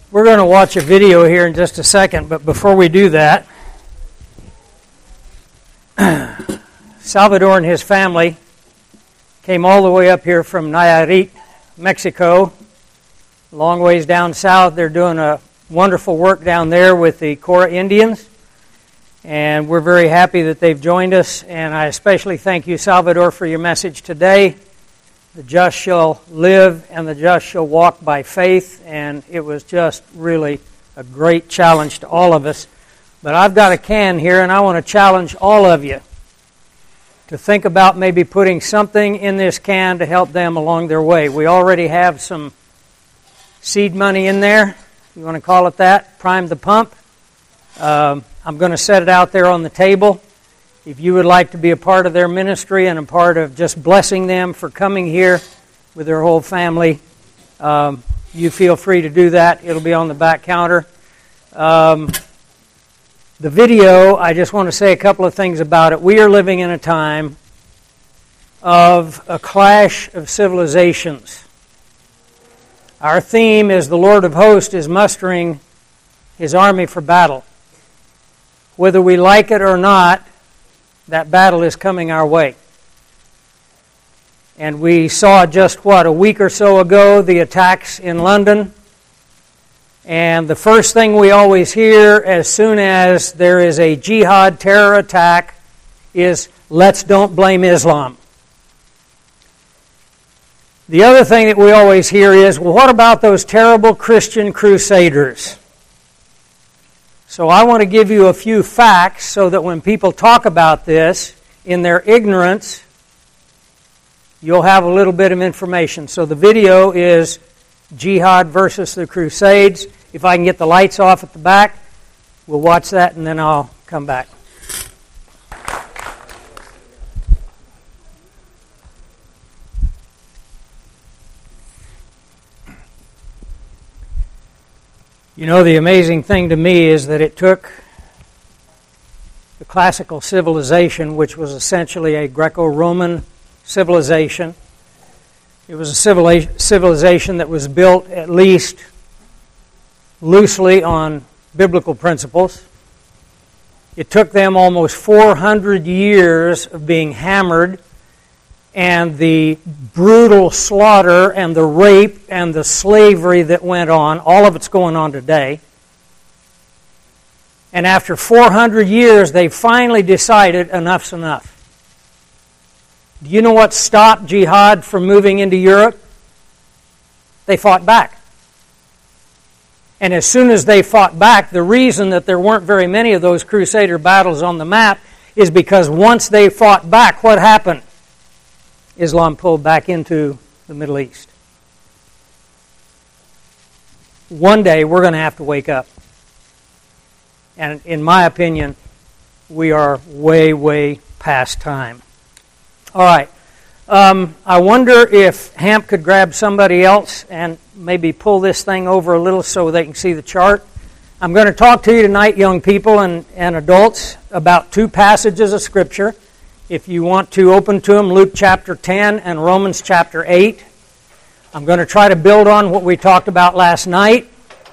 We're going to watch a video here in just a second, but before we do that, Salvador and his family came all the way up here from Nayarit, Mexico, a long ways down south. They're doing a wonderful work down there with the Cora Indians, and we're very happy that they've joined us, and I especially thank you, Salvador, for your message today. The just shall live and the just shall walk by faith, and it was just really a great challenge to all of us. But I've got a can here, and I want to challenge all of you to think about maybe putting something in this can to help them along their way. We already have some seed money in there, if you want to call it that, prime the pump. I'm going to set it out there on the table. If you would like to be a part of their ministry and a part of just blessing them for coming here with their whole family, you feel free to do that. It'll be on the back counter. The video, I just want to say a couple of things about it. We are living in a time of a clash of civilizations. Our theme is the Lord of Hosts is mustering His army for battle. Whether we like it or not, that battle is coming our way. And we saw just, a week or so ago, the attacks in London. And the first thing we always hear as soon as there is a jihad terror attack is, let's don't blame Islam. The other thing that we always hear is, well, what about those terrible Christian crusaders? So I want to give you a few facts so that when people talk about this in their ignorance, you'll have a little bit of information. So the video is Jihad versus the Crusades. If I can get the lights off at the back, we'll watch that and then I'll come back. You know, the amazing thing to me is that it took the classical civilization, which was essentially a Greco-Roman civilization. It was a civilization that was built at least loosely on biblical principles. It took them almost 400 years of being hammered, and the brutal slaughter and the rape and the slavery that went on, all of it's going on today. And after 400 years, they finally decided enough's enough. Do you know what stopped jihad from moving into Europe? They fought back. And as soon as they fought back, the reason that there weren't very many of those crusader battles on the map is because once they fought back, what happened? Islam pulled back into the Middle East. One day we're going to have to wake up. And in my opinion, we are way, way past time. All right. I wonder if Hamp could grab somebody else and maybe pull this thing over a little so they can see the chart. I'm going to talk to you tonight, young people and adults, about two passages of Scripture. If you want to open to them, Luke chapter 10 and Romans chapter 8. I'm going to try to build on what we talked about last night.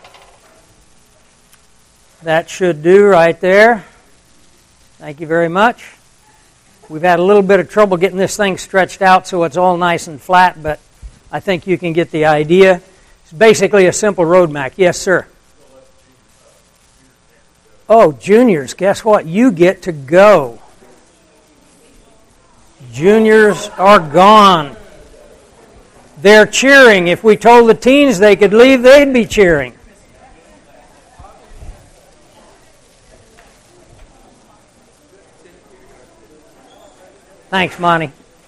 That should do right there. Thank you very much. We've had a little bit of trouble getting this thing stretched out so it's all nice and flat, but I think you can get the idea. It's basically a simple road map. Yes, sir. Oh, juniors, guess what? You get to go. Juniors are gone. They're cheering. If we told the teens they could leave, they'd be cheering. Thanks, Monty.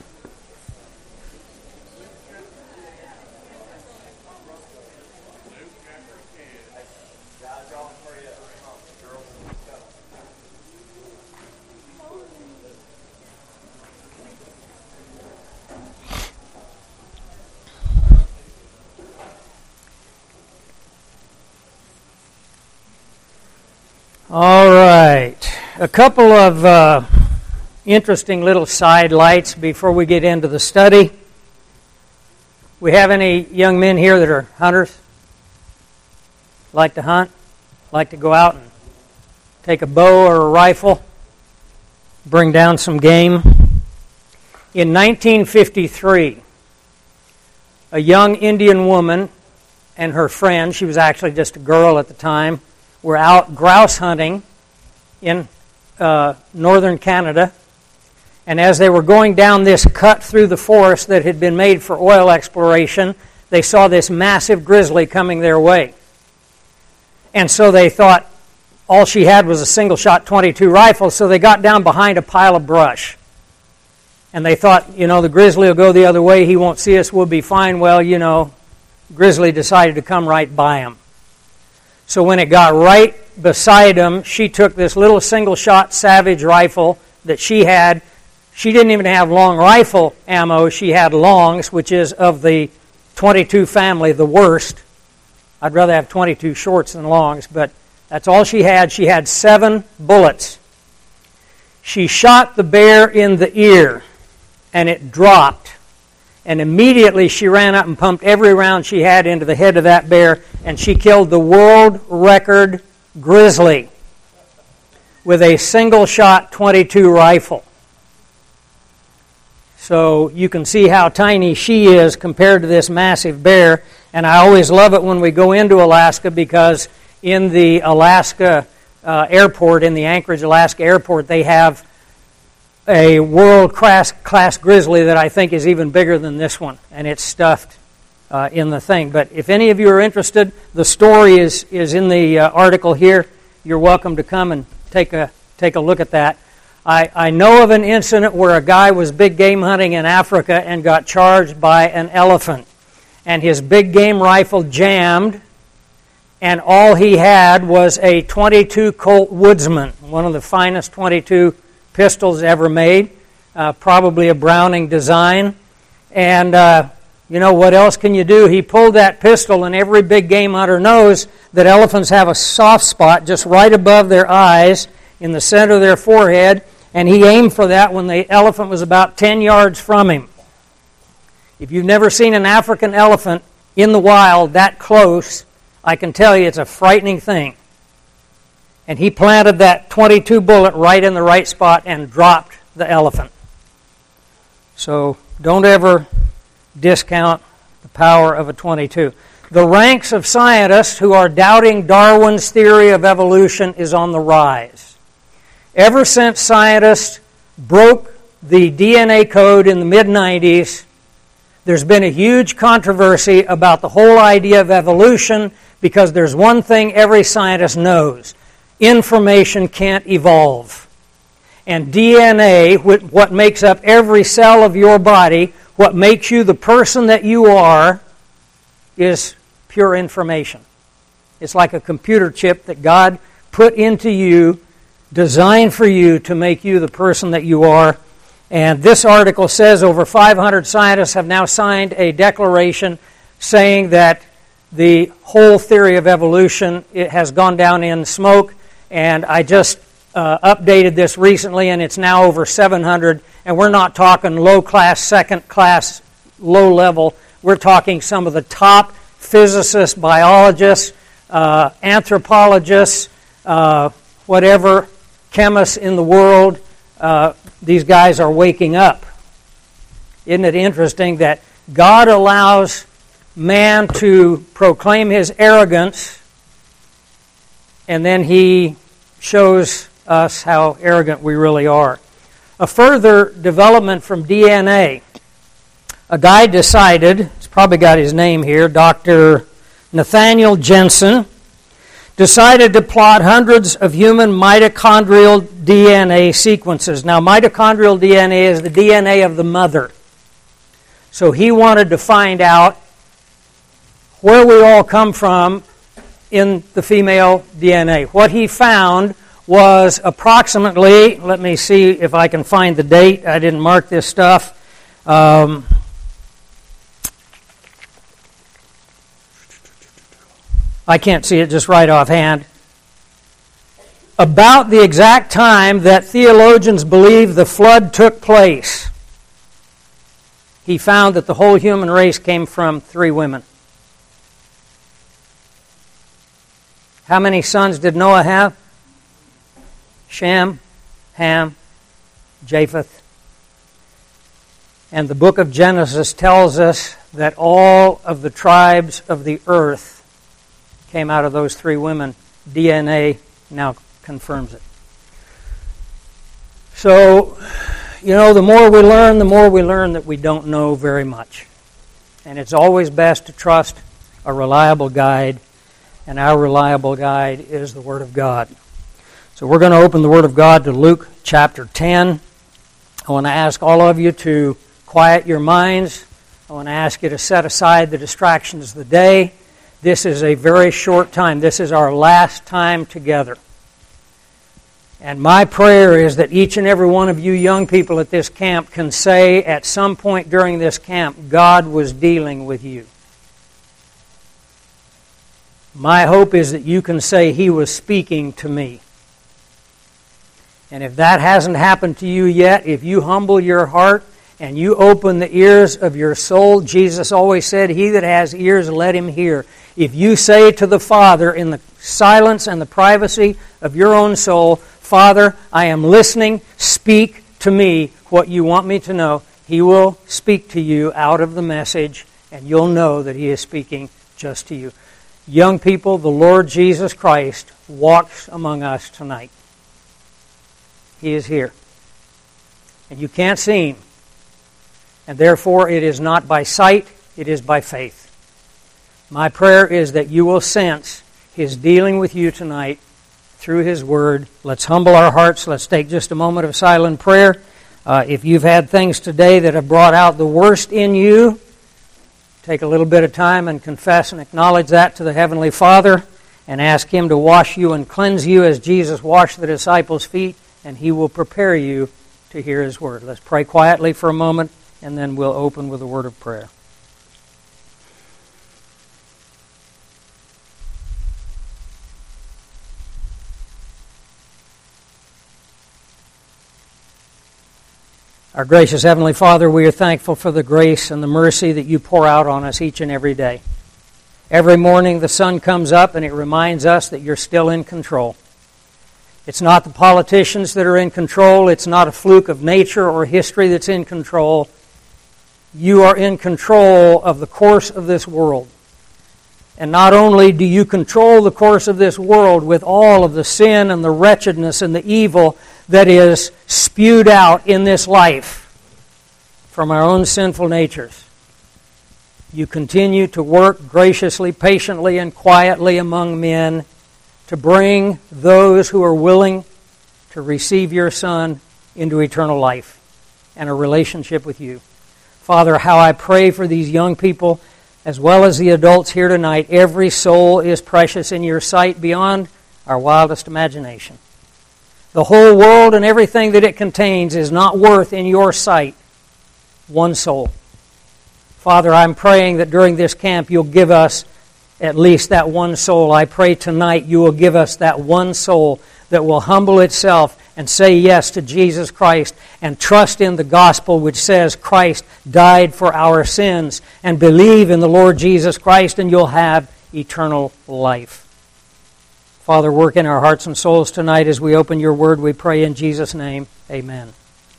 All right. A couple of interesting little side lights before we get into the study. We have any young men here that are hunters? Like to hunt? Like to go out and take a bow or a rifle? Bring down some game? In 1953, a young Indian woman and her friend, she was actually just a girl at the time, were out grouse hunting in northern Canada. And as they were going down this cut through the forest that had been made for oil exploration, they saw this massive grizzly coming their way. And so they thought all she had was a single-shot .22 rifle, so they got down behind a pile of brush. And they thought, the grizzly will go the other way, he won't see us, we'll be fine. Well, grizzly decided to come right by him. So when it got right beside him, she took this little single-shot Savage rifle that she had. She didn't even have long rifle ammo. She had longs, which is of the .22 family, the worst. I'd rather have .22 shorts than longs, but that's all she had. She had 7 bullets. She shot the bear in the ear, and it dropped. And immediately she ran up and pumped every round she had into the head of that bear, and she killed the world record grizzly with a single-shot .22 rifle. So you can see how tiny she is compared to this massive bear. And I always love it when we go into Alaska, because in the Alaska airport, in the Anchorage, Alaska airport, they have a world-class grizzly that I think is even bigger than this one. And it's stuffed in the thing. But if any of you are interested, the story is in the article here. You're welcome to come and take a look at that. I know of an incident where a guy was big game hunting in Africa and got charged by an elephant. And his big game rifle jammed, and all he had was a .22 Colt Woodsman, one of the finest .22 pistols ever made, probably a Browning design. And what else can you do? He pulled that pistol, and every big game hunter knows that elephants have a soft spot just right above their eyes, in the center of their forehead, and he aimed for that when the elephant was about 10 yards from him. If you've never seen an African elephant in the wild that close, I can tell you it's a frightening thing. And he planted that .22 bullet right in the right spot and dropped the elephant. So don't ever discount the power of a .22. The ranks of scientists who are doubting Darwin's theory of evolution is on the rise. Ever since scientists broke the DNA code in the mid-90s, there's been a huge controversy about the whole idea of evolution, because there's one thing every scientist knows: information can't evolve. And DNA, what makes up every cell of your body, what makes you the person that you are, is pure information. It's like a computer chip that God put into you, designed for you to make you the person that you are. And this article says over 500 scientists have now signed a declaration saying that the whole theory of evolution, it has gone down in smoke. And I just updated this recently, and it's now over 700. And we're not talking low-class, second-class, low-level. We're talking some of the top physicists, biologists, anthropologists, whatever, chemists in the world. These guys are waking up. Isn't it interesting that God allows man to proclaim his arrogance, and then he shows us how arrogant we really are? A further development from DNA. A guy decided, it's probably got his name here, Dr. Nathaniel Jensen, decided to plot hundreds of human mitochondrial DNA sequences. Now, mitochondrial DNA is the DNA of the mother. So he wanted to find out where we all come from in the female DNA. What he found was approximately, let me see if I can find the date. I didn't mark this stuff. I can't see it just right offhand. About the exact time that theologians believe the flood took place, he found that the whole human race came from 3 women. How many sons did Noah have? Shem, Ham, Japheth. And the book of Genesis tells us that all of the tribes of the earth came out of those three women. DNA now confirms it. So, the more we learn that we don't know very much. And it's always best to trust a reliable guide, and our reliable guide is the Word of God. So we're going to open the Word of God to Luke chapter 10. I want to ask all of you to quiet your minds. I want to ask you to set aside the distractions of the day. This is a very short time. This is our last time together. And my prayer is that each and every one of you young people at this camp can say at some point during this camp, God was dealing with you. My hope is that you can say, He was speaking to me. And if that hasn't happened to you yet, if you humble your heart and you open the ears of your soul, Jesus always said, He that has ears, let him hear. If you say to the Father in the silence and the privacy of your own soul, Father, I am listening, speak to me what you want me to know, He will speak to you out of the message, and you'll know that He is speaking just to you. Young people, the Lord Jesus Christ walks among us tonight. He is here. And you can't see Him. And therefore, it is not by sight, it is by faith. My prayer is that you will sense His dealing with you tonight through His Word. Let's humble our hearts. Let's take just a moment of silent prayer. If you've had things today that have brought out the worst in you, take a little bit of time and confess and acknowledge that to the Heavenly Father and ask Him to wash you and cleanse you as Jesus washed the disciples' feet, and He will prepare you to hear His Word. Let's pray quietly for a moment, and then we'll open with a word of prayer. Our gracious Heavenly Father, we are thankful for the grace and the mercy that You pour out on us each and every day. Every morning the sun comes up and it reminds us that You're still in control. It's not the politicians that are in control. It's not a fluke of nature or history that's in control. You are in control of the course of this world. And not only do You control the course of this world with all of the sin and the wretchedness and the evil that is spewed out in this life from our own sinful natures, You continue to work graciously, patiently, and quietly among men to bring those who are willing to receive Your Son into eternal life and a relationship with You. Father, how I pray for these young people as well as the adults here tonight. Every soul is precious in Your sight beyond our wildest imagination. The whole world and everything that it contains is not worth in Your sight one soul. Father, I'm praying that during this camp You'll give us at least that one soul. I pray tonight You will give us that one soul that will humble itself and say yes to Jesus Christ and trust in the gospel which says Christ died for our sins, and believe in the Lord Jesus Christ and you'll have eternal life. Father, work in our hearts and souls tonight as we open Your Word, we pray in Jesus' name. Amen.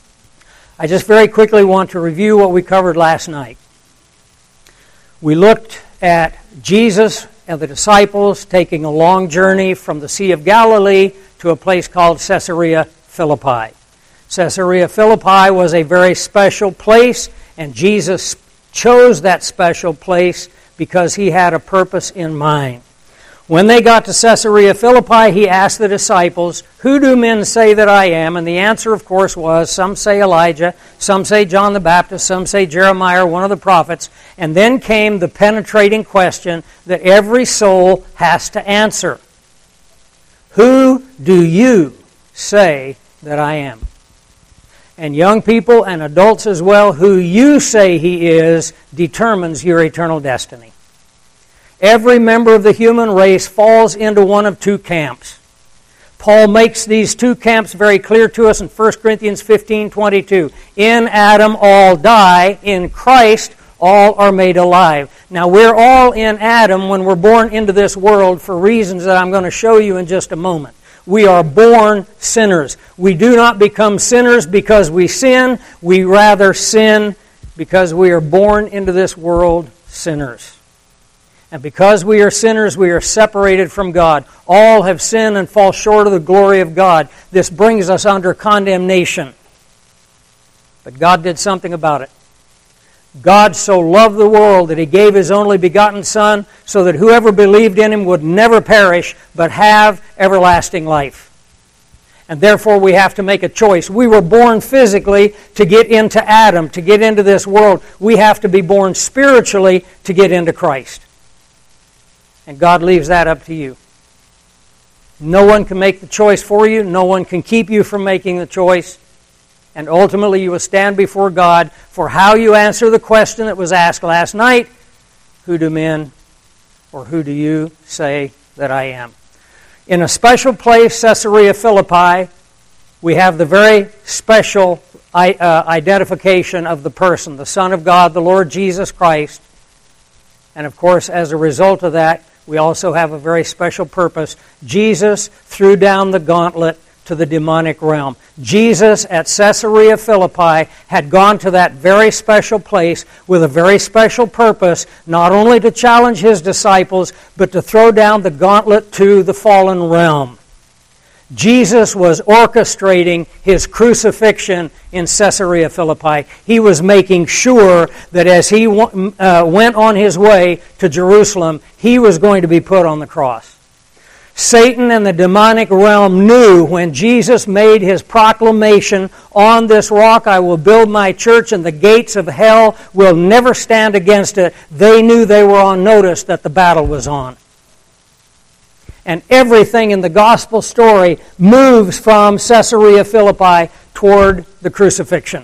I just very quickly want to review what we covered last night. We looked at Jesus and the disciples taking a long journey from the Sea of Galilee to a place called Caesarea Philippi. Caesarea Philippi was a very special place, and Jesus chose that special place because He had a purpose in mind. When they got to Caesarea Philippi, He asked the disciples, "Who do men say that I am?" And the answer, of course, was, some say Elijah, some say John the Baptist, some say Jeremiah, one of the prophets. And then came the penetrating question that every soul has to answer. Who do you say that I am? And young people and adults as well, who you say He is determines your eternal destiny. Every member of the human race falls into one of two camps. Paul makes these two camps very clear to us in 1 Corinthians 15:22. In Adam all die, in Christ All are made alive. Now, we're all in Adam when we're born into this world for reasons that I'm going to show you in just a moment. We are born sinners. We do not become sinners because we sin. We rather sin because we are born into this world sinners. And because we are sinners, we are separated from God. All have sinned and fall short of the glory of God. This brings us under condemnation. But God did something about it. God so loved the world that He gave His only begotten Son so that whoever believed in Him would never perish but have everlasting life. And therefore we have to make a choice. We were born physically to get into Adam, to get into this world. We have to be born spiritually to get into Christ. And God leaves that up to you. No one can make the choice for you. No one can keep you from making the choice. And ultimately you will stand before God for how you answer the question that was asked last night. Who do men or who do you say that I am? In a special place, Caesarea Philippi, we have the very special identification of the person, the Son of God, the Lord Jesus Christ. And of course, as a result of that, we also have a very special purpose. Jesus threw down the gauntlet to the demonic realm. Jesus at Caesarea Philippi had gone to that very special place with a very special purpose, not only to challenge His disciples, but to throw down the gauntlet to the fallen realm. Jesus was orchestrating His crucifixion in Caesarea Philippi. He was making sure that as He went on His way to Jerusalem, He was going to be put on the cross. Satan and the demonic realm knew when Jesus made His proclamation, "On this rock I will build my church and the gates of hell will never stand against it." They knew they were on notice that the battle was on. And everything in the gospel story moves from Caesarea Philippi toward the crucifixion.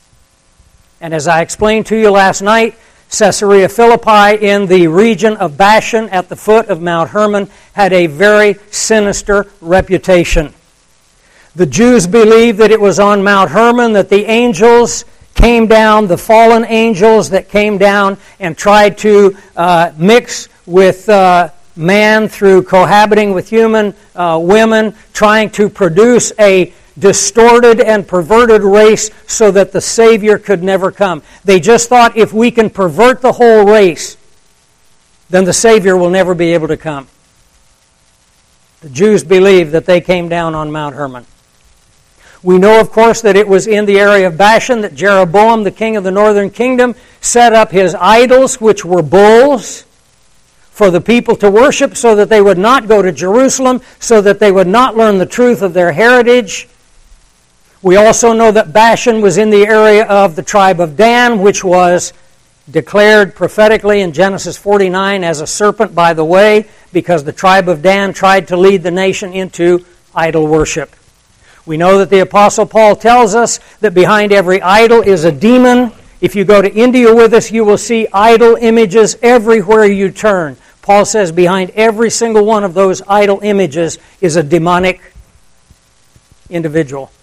And as I explained to you last night, Caesarea Philippi in the region of Bashan at the foot of Mount Hermon had a very sinister reputation. The Jews believed that it was on Mount Hermon that the angels came down, the fallen angels that came down and tried to mix with man through cohabiting with human women, trying to produce a distorted and perverted race so that the Savior could never come. They just thought if we can pervert the whole race, then the Savior will never be able to come. The Jews believed that they came down on Mount Hermon. We know, of course, that it was in the area of Bashan that Jeroboam, the king of the northern kingdom, set up his idols, which were bulls, for the people to worship so that they would not go to Jerusalem, so that they would not learn the truth of their heritage. We also know that Bashan was in the area of the tribe of Dan, which was declared prophetically in Genesis 49 as a serpent by the way, because the tribe of Dan tried to lead the nation into idol worship. We know that the Apostle Paul tells us that behind every idol is a demon. If you go to India with us, you will see idol images everywhere you turn. Paul says behind every single one of those idol images is a demonic individual.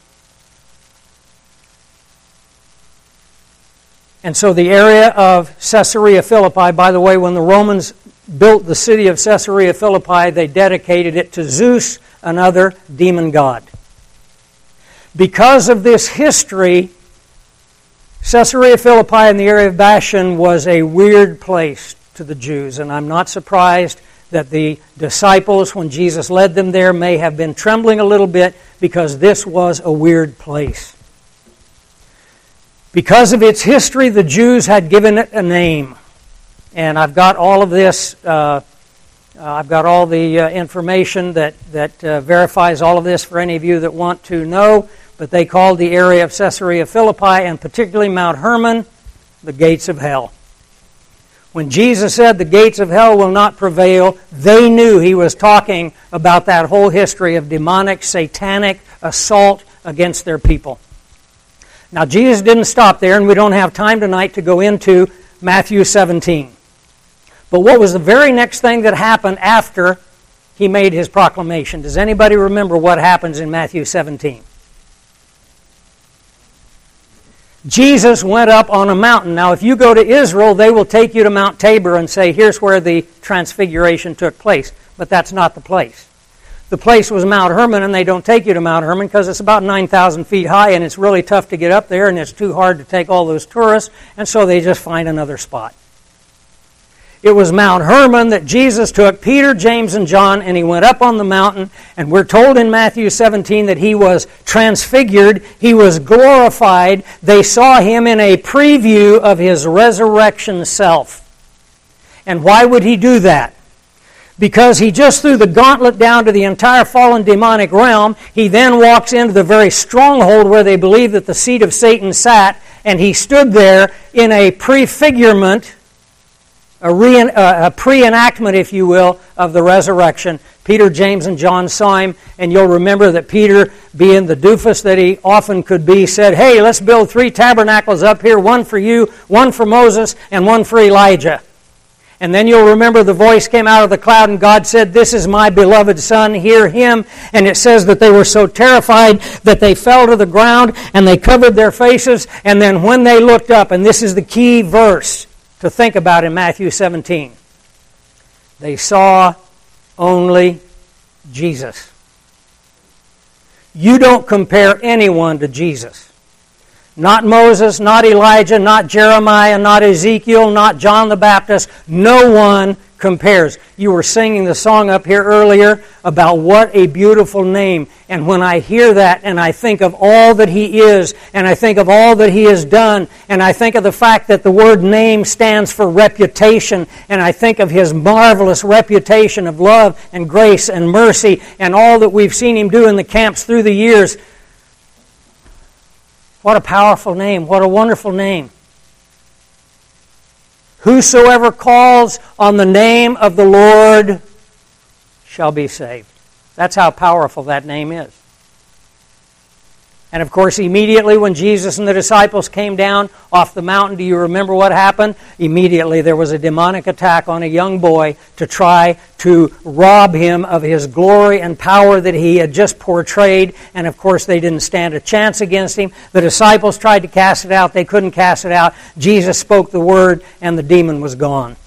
And so the area of Caesarea Philippi, by the way, when the Romans built the city of Caesarea Philippi, they dedicated it to Zeus, another demon god. Because of this history, Caesarea Philippi in the area of Bashan was a weird place to the Jews. And I'm not surprised that the disciples, when Jesus led them there, may have been trembling a little bit because this was a weird place. Because of its history, the Jews had given it a name. And I've got all of this, I've got all the information that verifies all of this for any of you that want to know. But they called the area of Caesarea Philippi, and particularly Mount Hermon, the gates of hell. When Jesus said the gates of hell will not prevail, they knew He was talking about that whole history of demonic, satanic assault against their people. Now, Jesus didn't stop there, and we don't have time tonight to go into Matthew 17. But what was the very next thing that happened after He made His proclamation? Does anybody remember what happens in Matthew 17? Jesus went up on a mountain. Now, if you go to Israel, they will take you to Mount Tabor and say, here's where the transfiguration took place. But that's not the place. The place was Mount Hermon, and they don't take you to Mount Hermon because it's about 9,000 feet high, and it's really tough to get up there, and it's too hard to take all those tourists, and so they just find another spot. It was Mount Hermon that Jesus took Peter, James, and John, and he went up on the mountain, and we're told in Matthew 17 that he was transfigured, he was glorified. They saw him in a preview of his resurrection self. And why would he do that? Because he just threw the gauntlet down to the entire fallen demonic realm. He then walks into the very stronghold where they believe that the seat of Satan sat, and he stood there in a prefigurement, a pre-enactment, if you will, of the resurrection. Peter, James, and John saw him, and you'll remember that Peter, being the doofus that he often could be, said, hey, let's build 3 tabernacles up here, one for you, one for Moses, and one for Elijah. And then you'll remember the voice came out of the cloud, and God said, this is my beloved Son, hear him. And it says that they were so terrified that they fell to the ground, and they covered their faces, and then when they looked up, and this is the key verse to think about in Matthew 17. They saw only Jesus. You don't compare anyone to Jesus. Not Moses, not Elijah, not Jeremiah, not Ezekiel, not John the Baptist. No one compares. You were singing the song up here earlier about what a beautiful name. And when I hear that and I think of all that he is, and I think of all that he has done, and I think of the fact that the word name stands for reputation, and I think of his marvelous reputation of love and grace and mercy and all that we've seen him do in the camps through the years. What a powerful name. What a wonderful name. Whosoever calls on the name of the Lord shall be saved. That's how powerful that name is. And of course, immediately when Jesus and the disciples came down off the mountain, do you remember what happened? Immediately there was a demonic attack on a young boy to try to rob him of his glory and power that he had just portrayed. And of course, they didn't stand a chance against him. The disciples tried to cast it out. They couldn't cast it out. Jesus spoke the word, and the demon was gone.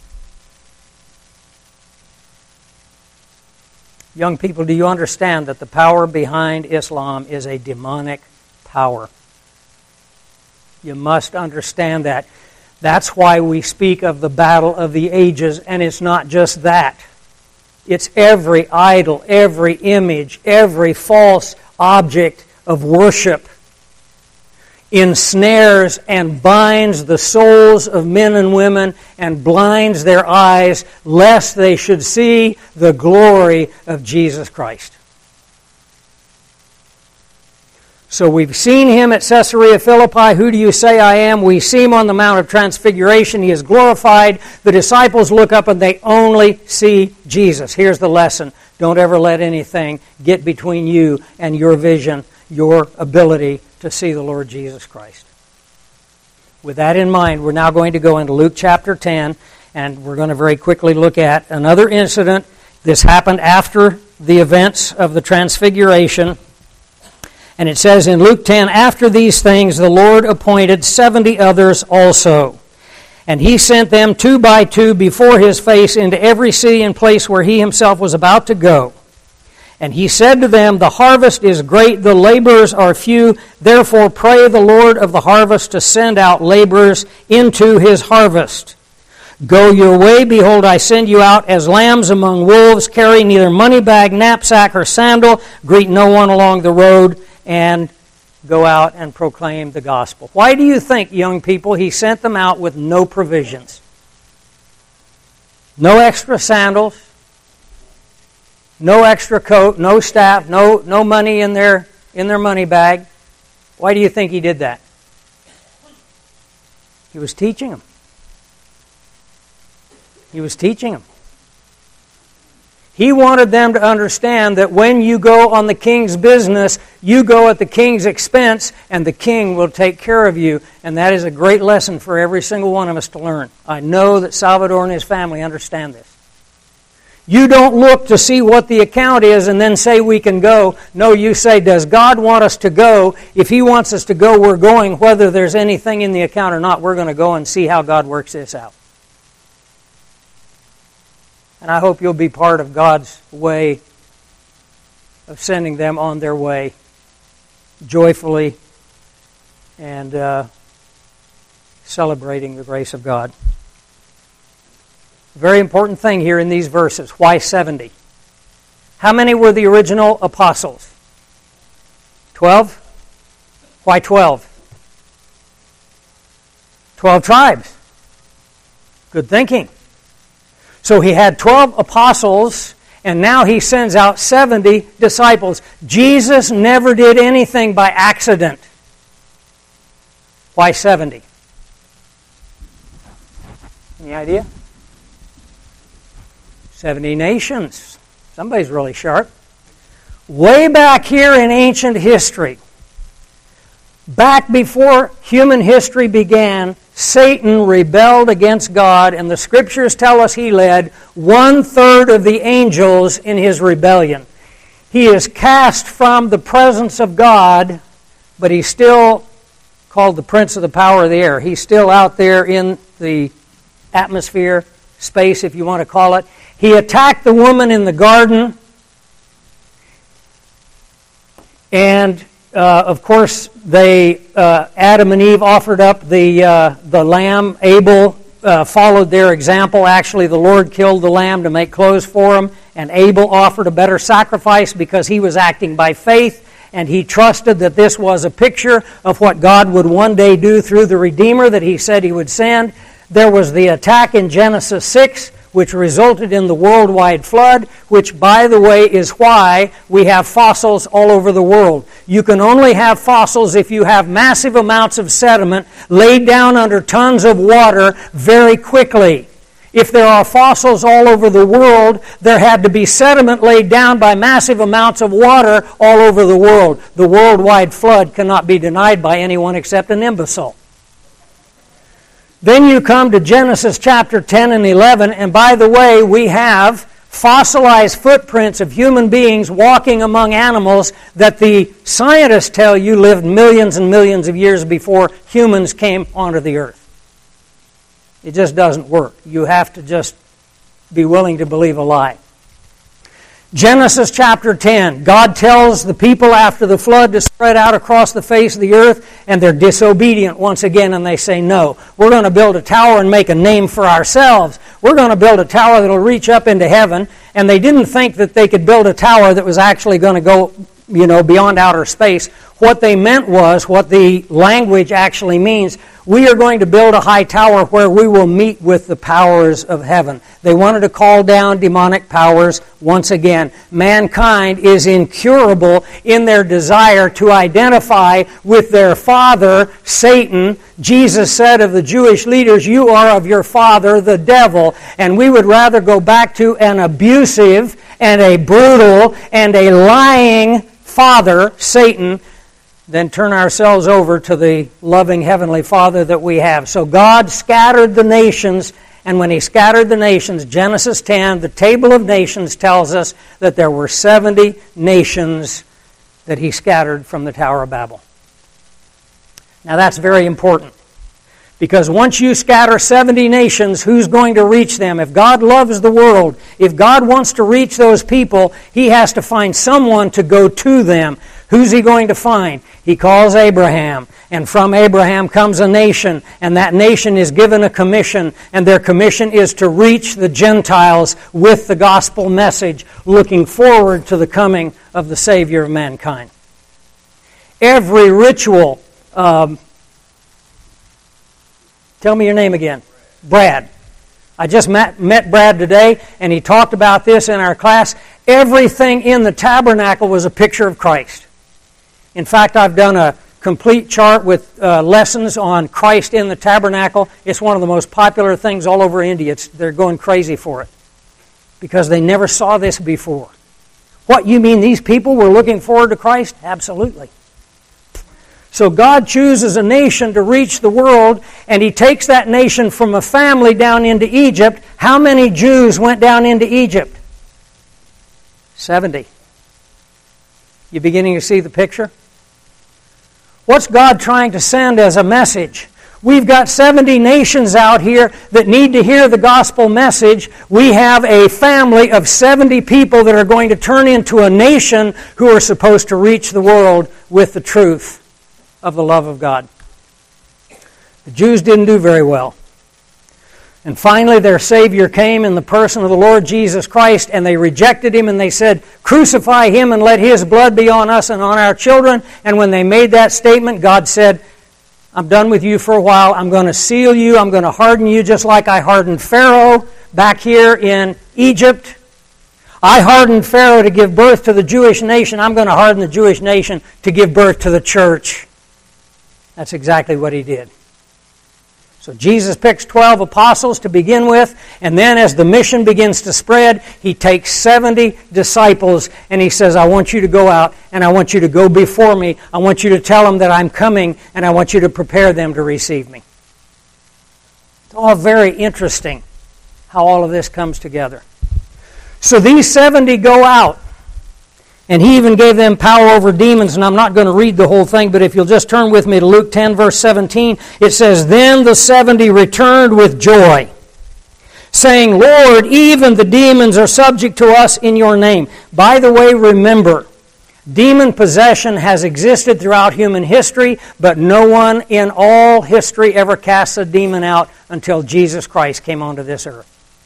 Young people, do you understand that the power behind Islam is a demonic power? You must understand that. That's why we speak of the battle of the ages, and it's not just that. It's every idol, every image, every false object of worship ensnares and binds the souls of men and women and blinds their eyes lest they should see the glory of Jesus Christ. So we've seen him at Caesarea Philippi. Who do you say I am? We see him on the Mount of Transfiguration. He is glorified. The disciples look up and they only see Jesus. Here's the lesson. Don't ever let anything get between you and your vision, your ability to see the Lord Jesus Christ. With that in mind, we're now going to go into Luke chapter 10, and we're going to very quickly look at another incident. This happened after the events of the Transfiguration. And it says in Luke 10, after these things the Lord appointed 70 others also. And he sent them 2 by 2 before his face into every city and place where he himself was about to go. And he said to them, the harvest is great, the laborers are few. Therefore pray the Lord of the harvest to send out laborers into his harvest. Go your way, behold, I send you out as lambs among wolves. Carry neither money bag, knapsack, or sandal. Greet no one along the road, and go out and proclaim the gospel. Why do you think, young people, he sent them out with no provisions? No extra sandals. No extra coat, no staff, no money in their money bag. Why do you think he did that? He was teaching them. He was teaching them. He wanted them to understand that when you go on the king's business, you go at the king's expense, and the king will take care of you. And that is a great lesson for every single one of us to learn. I know that Salvador and his family understand this. You don't look to see what the account is and then say we can go. No, you say, does God want us to go? If He wants us to go, we're going. Whether there's anything in the account or not, we're going to go and see how God works this out. And I hope you'll be part of God's way of sending them on their way joyfully and celebrating the grace of God. Very important thing here in these verses. Why 70? How many were the original apostles? 12? Why 12? 12 tribes. Good thinking. So He had 12 apostles, and now He sends out 70 disciples. Jesus never did anything by accident. Why 70? Any idea? 70 nations. Somebody's really sharp. Way back here in ancient history, back before human history began, Satan rebelled against God, and the Scriptures tell us he led 1/3 of the angels in his rebellion. He is cast from the presence of God, but he's still called the prince of the power of the air. He's still out there in the atmosphere, space if you want to call it. He attacked the woman in the garden, and of course Adam and Eve offered up the lamb. Abel followed their example. Actually, the Lord killed the lamb to make clothes for him, and Abel offered a better sacrifice because he was acting by faith, and he trusted that this was a picture of what God would one day do through the Redeemer that He said He would send. There was the attack in Genesis 6, which resulted in the worldwide flood, which, by the way, is why we have fossils all over the world. You can only have fossils if you have massive amounts of sediment laid down under tons of water very quickly. If there are fossils all over the world, there had to be sediment laid down by massive amounts of water all over the world. The worldwide flood cannot be denied by anyone except an imbecile. Then you come to Genesis chapter 10 and 11, and by the way, we have fossilized footprints of human beings walking among animals that the scientists tell you lived millions and millions of years before humans came onto the earth. It just doesn't work. You have to just be willing to believe a lie. Genesis chapter 10, God tells the people after the flood to spread out across the face of the earth, and they're disobedient once again, and they say, no, we're going to build a tower and make a name for ourselves. We're going to build a tower that will reach up into heaven, and they didn't think that they could build a tower that was actually going to go, beyond outer space. What they meant was, what the language actually means, we are going to build a high tower where we will meet with the powers of heaven. They wanted to call down demonic powers once again. Mankind is incurable in their desire to identify with their father, Satan. Jesus said of the Jewish leaders, you are of your father, the devil. And we would rather go back to an abusive and a brutal and a lying father, Satan, then turn ourselves over to the loving Heavenly Father that we have. So God scattered the nations, and when He scattered the nations, Genesis 10, the table of nations tells us that there were 70 nations that He scattered from the Tower of Babel. Now that's very important, because once you scatter 70 nations, who's going to reach them? If God loves the world, if God wants to reach those people, He has to find someone to go to them. Who's He going to find? He calls Abraham, and from Abraham comes a nation, and that nation is given a commission, and their commission is to reach the Gentiles with the gospel message, looking forward to the coming of the Savior of mankind. Every ritual, tell me your name again. Brad. I just met Brad today, and he talked about this in our class. Everything in the tabernacle was a picture of Christ. In fact, I've done a complete chart with lessons on Christ in the tabernacle. It's one of the most popular things all over India. They're going crazy for it because they never saw this before. What, you mean these people were looking forward to Christ? Absolutely. So God chooses a nation to reach the world, and He takes that nation from a family down into Egypt. How many Jews went down into Egypt? 70. You beginning to see the picture? What's God trying to send as a message? We've got 70 nations out here that need to hear the gospel message. We have a family of 70 people that are going to turn into a nation who are supposed to reach the world with the truth of the love of God. The Jews didn't do very well. And finally their Savior came in the person of the Lord Jesus Christ, and they rejected Him and they said, "Crucify Him and let His blood be on us and on our children." And when they made that statement, God said, "I'm done with you for a while. I'm going to seal you. I'm going to harden you just like I hardened Pharaoh back here in Egypt. I hardened Pharaoh to give birth to the Jewish nation. I'm going to harden the Jewish nation to give birth to the church." That's exactly what He did. So Jesus picks 12 apostles to begin with, and then as the mission begins to spread, He takes 70 disciples and He says, "I want you to go out and I want you to go before me. I want you to tell them that I'm coming, and I want you to prepare them to receive me." It's all very interesting how all of this comes together. So these 70 go out, and He even gave them power over demons, and I'm not going to read the whole thing, but if you'll just turn with me to Luke 10, verse 17, it says, "Then the 70 returned with joy, saying, 'Lord, even the demons are subject to us in your name.'" By the way, remember, demon possession has existed throughout human history, but no one in all history ever cast a demon out until Jesus Christ came onto this earth.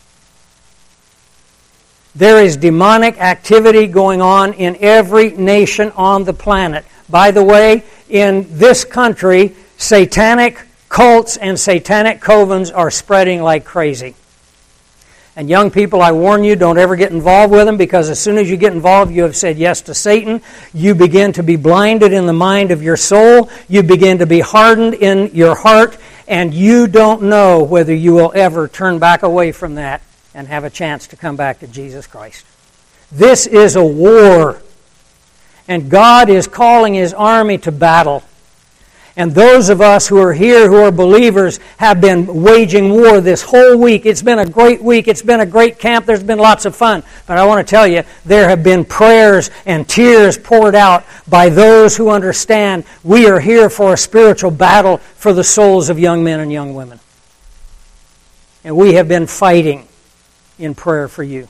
There is demonic activity going on in every nation on the planet. By the way, in this country, satanic cults and satanic covens are spreading like crazy. And young people, I warn you, don't ever get involved with them, because as soon as you get involved, you have said yes to Satan. You begin to be blinded in the mind of your soul. You begin to be hardened in your heart, and you don't know whether you will ever turn back away from that and have a chance to come back to Jesus Christ. This is a war, and God is calling His army to battle. And those of us who are here who are believers have been waging war this whole week. It's been a great week. It's been a great camp. There's been lots of fun. But I want to tell you, there have been prayers and tears poured out by those who understand we are here for a spiritual battle for the souls of young men and young women. And we have been fighting in prayer for you.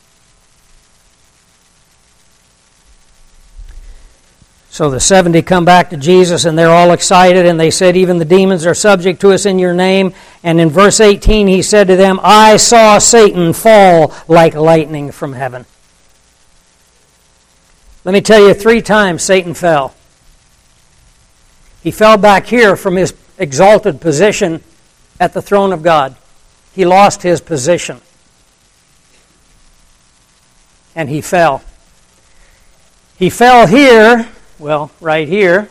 So the 70 come back to Jesus, and they're all excited, and they said, "Even the demons are subject to us in your name." And in verse 18 He said to them, "I saw Satan fall like lightning from heaven." Let me tell you, 3 times Satan fell. He fell back here from his exalted position at the throne of God. He lost his position, and he fell. He fell here, well, right here,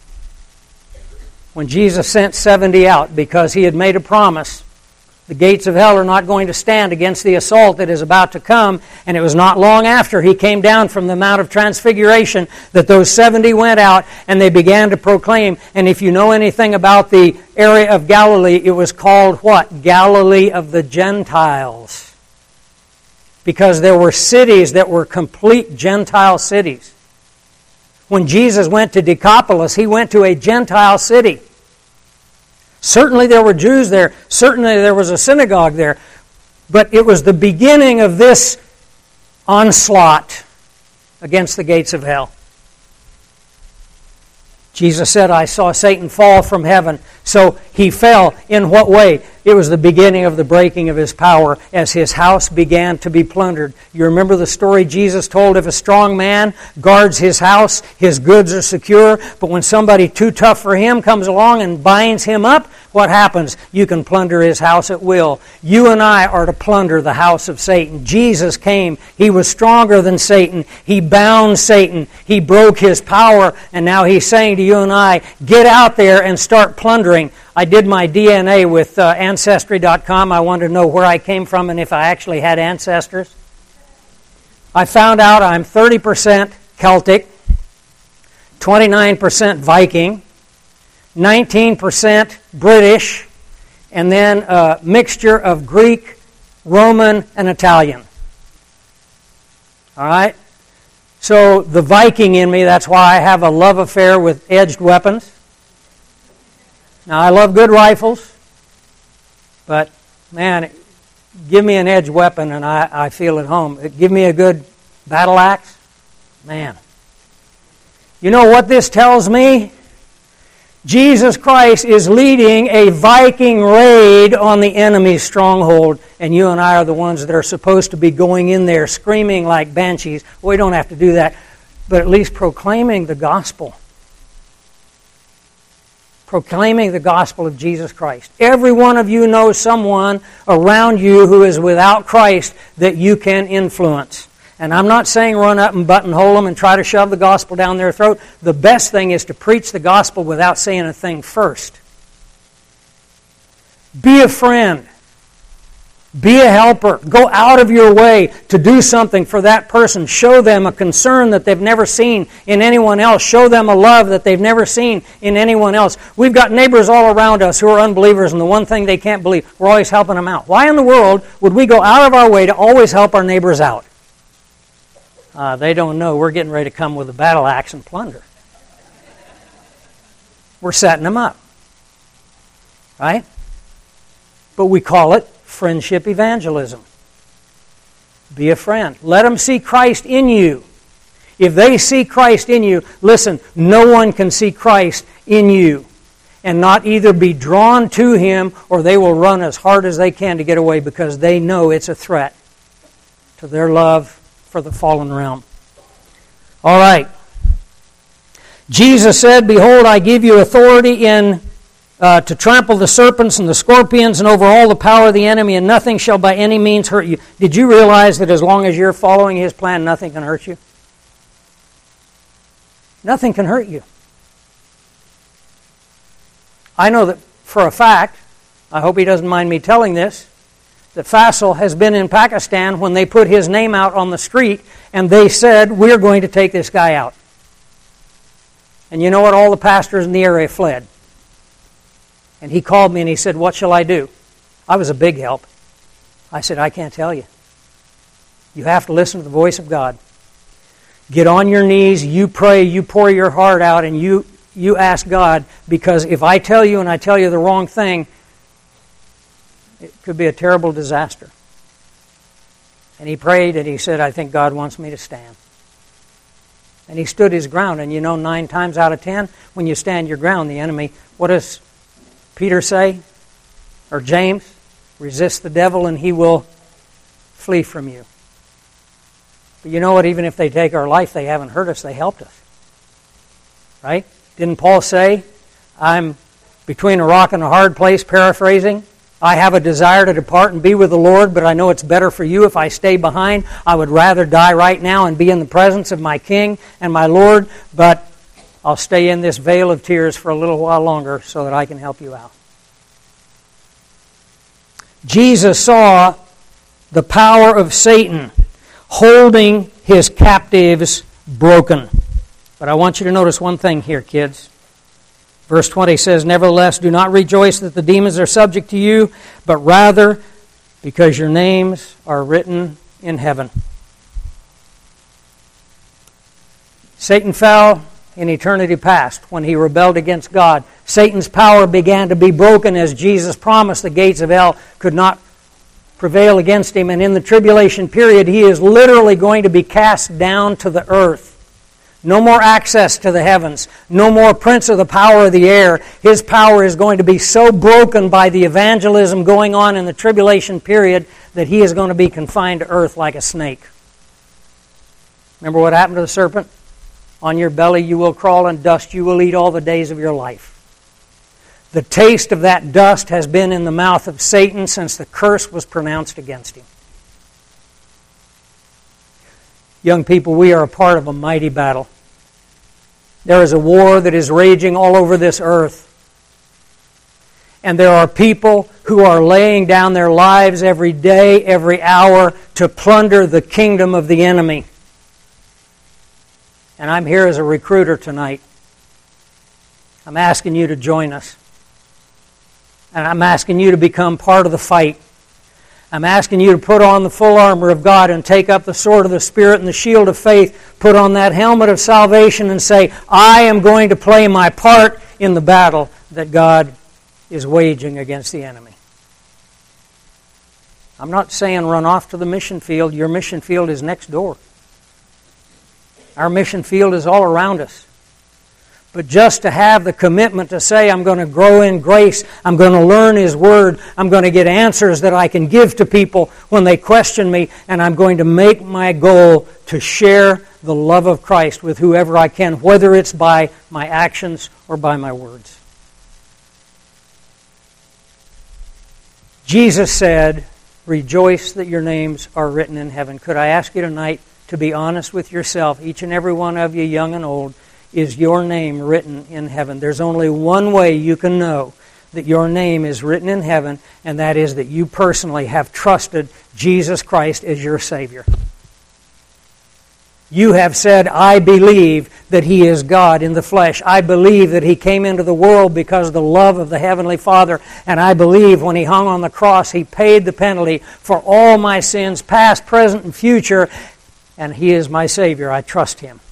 when Jesus sent 70 out, because He had made a promise. The gates of hell are not going to stand against the assault that is about to come. And it was not long after He came down from the Mount of Transfiguration that those 70 went out and they began to proclaim. And if you know anything about the area of Galilee, it was called what? Galilee of the Gentiles. Because there were cities that were complete Gentile cities. When Jesus went to Decapolis, He went to a Gentile city. Certainly there were Jews there. Certainly there was a synagogue there. But it was the beginning of this onslaught against the gates of hell. Jesus said, "I saw Satan fall from heaven." So He fell. In what way? It was the beginning of the breaking of His power as His house began to be plundered. You remember the story Jesus told, if a strong man guards his house, his goods are secure. But when somebody too tough for him comes along and binds him up, what happens? You can plunder his house at will. You and I are to plunder the house of Satan. Jesus came. He was stronger than Satan. He bound Satan. He broke his power. And now He's saying to you and I, get out there and start plundering. I did my DNA with Ancestry.com. I wanted to know where I came from and if I actually had ancestors. I found out I'm 30% Celtic, 29% Viking, 19% British, and then a mixture of Greek, Roman, and Italian. All right? So the Viking in me, that's why I have a love affair with edged weapons. Now, I love good rifles, but, man, give me an edged weapon and I feel at home. Give me a good battle axe, man. You know what this tells me? Jesus Christ is leading a Viking raid on the enemy's stronghold, and you and I are the ones that are supposed to be going in there screaming like banshees. We don't have to do that, but at least proclaiming the gospel. Proclaiming the gospel of Jesus Christ. Every one of you knows someone around you who is without Christ that you can influence. And I'm not saying run up and buttonhole them and try to shove the gospel down their throat. The best thing is to preach the gospel without saying a thing first. Be a friend. Be a helper. Go out of your way to do something for that person. Show them a concern that they've never seen in anyone else. Show them a love that they've never seen in anyone else. We've got neighbors all around us who are unbelievers, and the one thing they can't believe, we're always helping them out. Why in the world would we go out of our way to always help our neighbors out? They don't know we're getting ready to come with a battle axe and plunder. We're setting them up. Right? But we call it friendship evangelism. Be a friend. Let them see Christ in you. If they see Christ in you, listen, no one can see Christ in you and not either be drawn to Him, or they will run as hard as they can to get away because they know it's a threat to their love for the fallen realm. All right. Jesus said, "Behold, I give you authority to trample the serpents and the scorpions and over all the power of the enemy, and nothing shall by any means hurt you." Did you realize that as long as you're following His plan, nothing can hurt you? Nothing can hurt you. I know that for a fact, I hope he doesn't mind me telling this, that Faisal has been in Pakistan when they put his name out on the street and they said, "We're going to take this guy out." And you know what? All the pastors in the area fled. And he called me and he said, "What shall I do?" I was a big help. I said, "I can't tell you. You have to listen to the voice of God. Get on your knees, you pray, you pour your heart out, and you ask God, because if I tell you and I tell you the wrong thing, it could be a terrible disaster." And he prayed and he said, "I think God wants me to stand." And he stood his ground. And you know, 9 times out of 10, when you stand your ground, the enemy, what does Peter say? Or James? Resist the devil and he will flee from you. But you know what? Even if they take our life, they haven't hurt us, they helped us. Right? Didn't Paul say, "I'm between a rock and a hard place," paraphrasing? "I have a desire to depart and be with the Lord, but I know it's better for you if I stay behind. I would rather die right now and be in the presence of my King and my Lord, but I'll stay in this vale of tears for a little while longer so that I can help you out." Jesus saw the power of Satan holding his captives broken. But I want you to notice one thing here, kids. Verse 20 says, "Nevertheless, do not rejoice that the demons are subject to you, but rather because your names are written in heaven." Satan fell in eternity past when he rebelled against God. Satan's power began to be broken as Jesus promised the gates of hell could not prevail against him. And in the tribulation period, he is literally going to be cast down to the earth. No more access to the heavens. No more prince of the power of the air. His power is going to be so broken by the evangelism going on in the tribulation period that he is going to be confined to earth like a snake. Remember what happened to the serpent? On your belly you will crawl, and dust you will eat all the days of your life. The taste of that dust has been in the mouth of Satan since the curse was pronounced against him. Young people, we are a part of a mighty battle. There is a war that is raging all over this earth. And there are people who are laying down their lives every day, every hour, to plunder the kingdom of the enemy. And I'm here as a recruiter tonight. I'm asking you to join us. And I'm asking you to become part of the fight. I'm asking you to put on the full armor of God and take up the sword of the Spirit and the shield of faith. Put on that helmet of salvation and say, I am going to play my part in the battle that God is waging against the enemy. I'm not saying run off to the mission field. Your mission field is next door. Our mission field is all around us. But just to have the commitment to say, I'm going to grow in grace, I'm going to learn His Word, I'm going to get answers that I can give to people when they question me, and I'm going to make my goal to share the love of Christ with whoever I can, whether it's by my actions or by my words. Jesus said, rejoice that your names are written in heaven. Could I ask you tonight to be honest with yourself, each and every one of you, young and old? Is your name written in heaven? There's only one way you can know that your name is written in heaven, and that is that you personally have trusted Jesus Christ as your Savior. You have said, I believe that He is God in the flesh. I believe that He came into the world because of the love of the Heavenly Father. And I believe when He hung on the cross, He paid the penalty for all my sins, past, present, and future. And He is my Savior. I trust Him.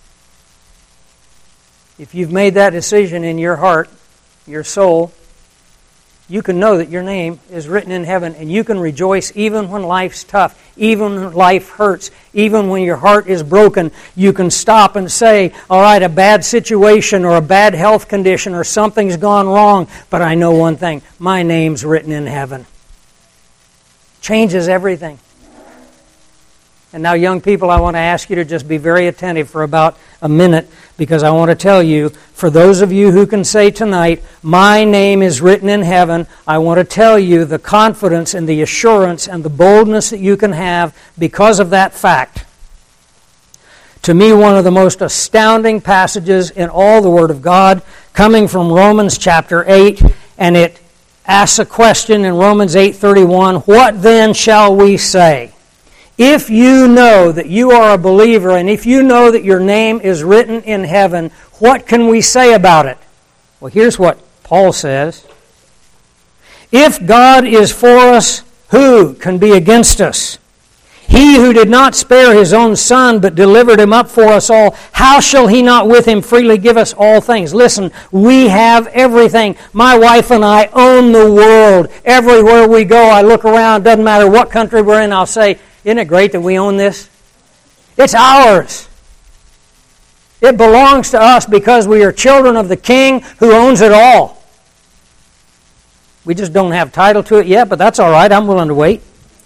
If you've made that decision in your heart, your soul, you can know that your name is written in heaven, and you can rejoice even when life's tough, even when life hurts, even when your heart is broken. You can stop and say, all right, a bad situation or a bad health condition or something's gone wrong, but I know one thing, my name's written in heaven. Changes everything. And now, young people, I want to ask you to just be very attentive for about a minute, because I want to tell you, for those of you who can say tonight, my name is written in heaven, I want to tell you the confidence and the assurance and the boldness that you can have because of that fact. To me, one of the most astounding passages in all the Word of God, coming from Romans chapter 8, and it asks a question in Romans 8:31, what then shall we say? If you know that you are a believer, and if you know that your name is written in heaven, what can we say about it? Well, here's what Paul says. If God is for us, who can be against us? He who did not spare His own Son, but delivered Him up for us all, how shall He not with Him freely give us all things? Listen, we have everything. My wife and I own the world. Everywhere we go, I look around, doesn't matter what country we're in, I'll say, isn't it great that we own this? It's ours. It belongs to us because we are children of the King who owns it all. We just don't have title to it yet, but that's all right. I'm willing to wait.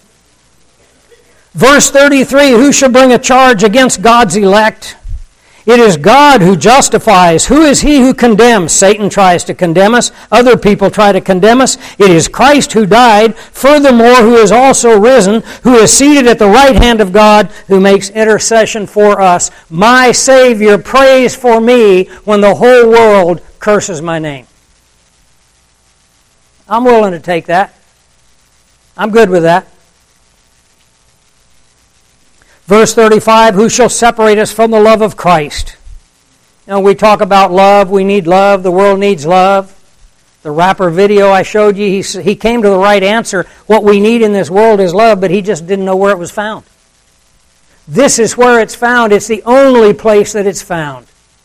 Verse 33, who shall bring a charge against God's elect? It is God who justifies. Who is he who condemns? Satan tries to condemn us. Other people try to condemn us. It is Christ who died, furthermore who is also risen, who is seated at the right hand of God, who makes intercession for us. My Savior prays for me when the whole world curses my name. I'm willing to take that. I'm good with that. Verse 35, who shall separate us from the love of Christ? You know, we talk about love. We need love. The world needs love. The rapper video I showed you, he came to the right answer. What we need in this world is love, but he just didn't know where it was found. This is where it's found. It's the only place that it's found.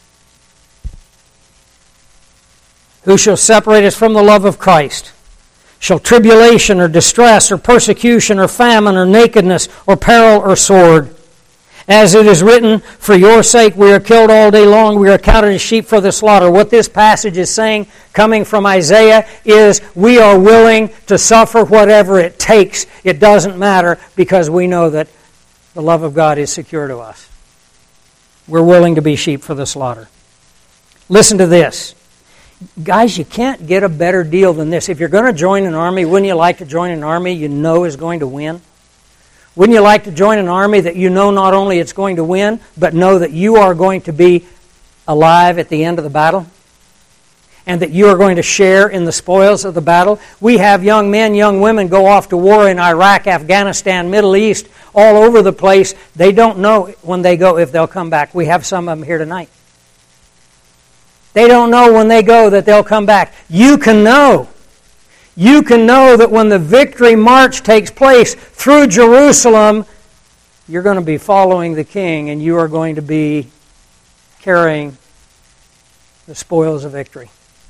Who shall separate us from the love of Christ? Shall tribulation or distress or persecution or famine or nakedness or peril or sword? As it is written, for your sake we are killed all day long, we are counted as sheep for the slaughter. What this passage is saying, coming from Isaiah, is we are willing to suffer whatever it takes. It doesn't matter because we know that the love of God is secure to us. We're willing to be sheep for the slaughter. Listen to this. Guys, you can't get a better deal than this. If you're going to join an army, wouldn't you like to join an army you know is going to win? Wouldn't you like to join an army that you know not only it's going to win, but know that you are going to be alive at the end of the battle? And that you are going to share in the spoils of the battle? We have young men, young women go off to war in Iraq, Afghanistan, Middle East, all over the place. They don't know when they go if they'll come back. We have some of them here tonight. They don't know when they go that they'll come back. You can know. you can know that when the victory march takes place through Jerusalem, you're going to be following the King and you are going to be carrying the spoils of victory.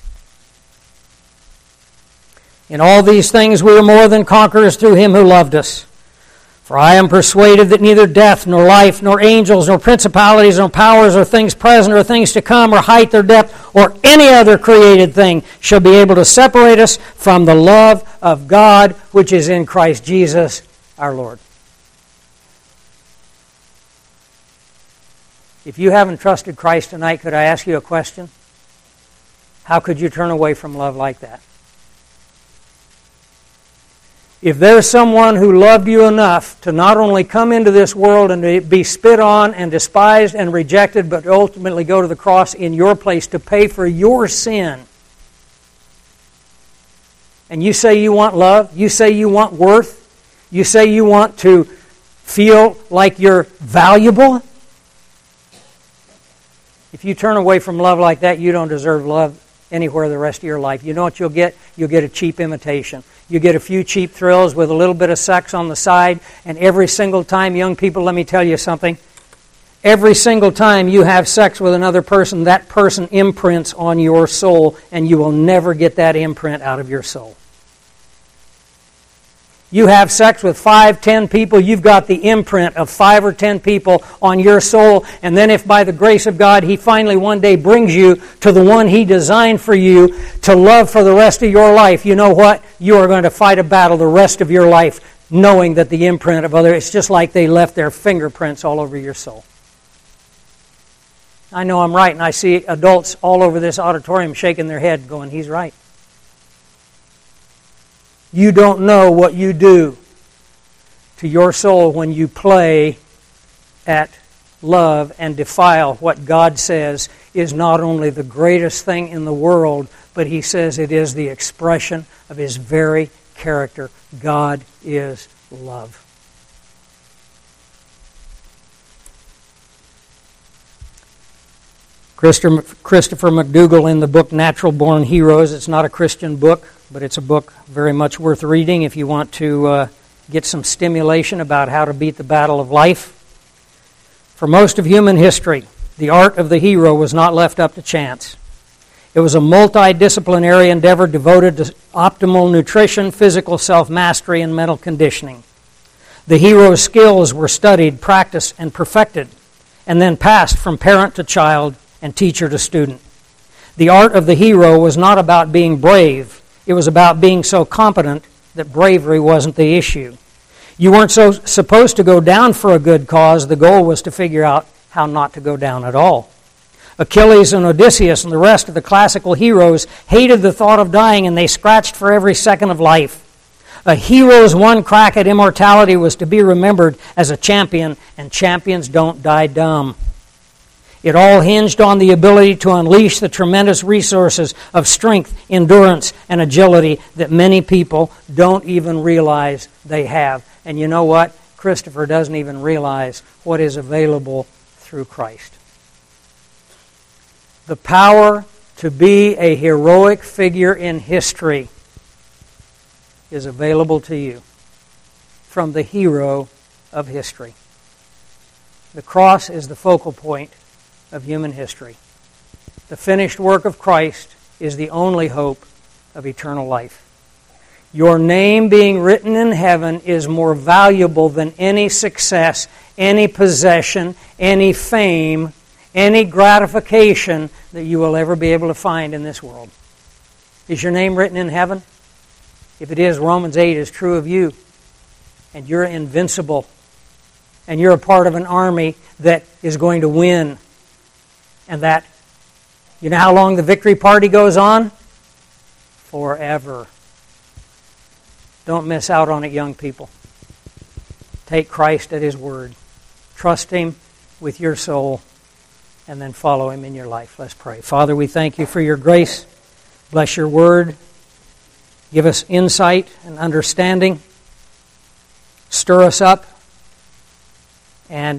In all these things we are more than conquerors through Him who loved us. For I am persuaded that neither death, nor life, nor angels, nor principalities, nor powers, or things present, or things to come, or height, or depth, or any other created thing shall be able to separate us from the love of God which is in Christ Jesus our Lord. If you haven't trusted Christ tonight, could I ask you a question? How could you turn away from love like that? If there's someone who loved you enough to not only come into this world and to be spit on and despised and rejected, but ultimately go to the cross in your place to pay for your sin, and you say you want love, you say you want worth, you say you want to feel like you're valuable, if you turn away from love like that, you don't deserve love anywhere the rest of your life. You know what you'll get? You'll get a cheap imitation. You get a few cheap thrills with a little bit of sex on the side, and every single time, young people, let me tell you something. Every single time you have sex with another person, that person imprints on your soul, and you will never get that imprint out of your soul. You have sex with 5, 10 people, you've got the imprint of 5 or 10 people on your soul, and then if by the grace of God He finally one day brings you to the one He designed for you to love for the rest of your life, you know what? You are going to fight a battle the rest of your life knowing that the imprint of others, it's just like they left their fingerprints all over your soul. I know I'm right, and I see adults all over this auditorium shaking their head going, he's right. You don't know what you do to your soul when you play at love and defile what God says is not only the greatest thing in the world, but He says it is the expression of His very character. God is love. Christopher McDougall in the book Natural Born Heroes, it's not a Christian book, but it's a book very much worth reading if you want to get some stimulation about how to beat the battle of life. For most of human history, the art of the hero was not left up to chance. It was a multidisciplinary endeavor devoted to optimal nutrition, physical self-mastery, and mental conditioning. The hero's skills were studied, practiced, and perfected, and then passed from parent to child and teacher to student. The art of the hero was not about being brave. It was about being so competent that bravery wasn't the issue. You weren't supposed to go down for a good cause. The goal was to figure out how not to go down at all. Achilles and Odysseus and the rest of the classical heroes hated the thought of dying, and they scratched for every second of life. A hero's one crack at immortality was to be remembered as a champion, and champions don't die dumb. It all hinged on the ability to unleash the tremendous resources of strength, endurance, and agility that many people don't even realize they have. And you know what? Christopher doesn't even realize what is available through Christ. The power to be a heroic figure in history is available to you from the hero of history. The cross is the focal point of human history. The finished work of Christ is the only hope of eternal life. Your name being written in heaven is more valuable than any success, any possession, any fame, any gratification that you will ever be able to find in this world. Is your name written in heaven? If it is, Romans 8 is true of you. And you're invincible. And you're a part of an army that is going to win. And that, you know how long the victory party goes on? Forever. Don't miss out on it, young people. Take Christ at His word. Trust Him with your soul, and then follow Him in your life. Let's pray. Father, we thank You for Your grace. Bless Your word. Give us insight and understanding. Stir us up. And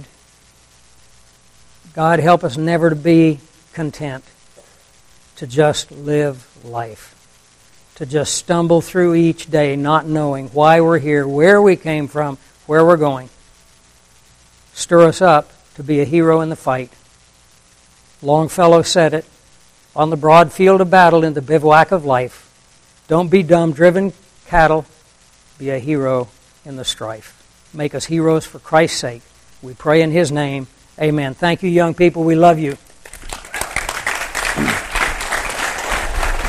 God, help us never to be content to just live life. to just stumble through each day not knowing why we're here, where we came from, where we're going. Stir us up to be a hero in the fight. Longfellow said it, on the broad field of battle in the bivouac of life, don't be dumb-driven cattle, be a hero in the strife. Make us heroes for Christ's sake. We pray in His name. Amen. Thank you, young people. We love you.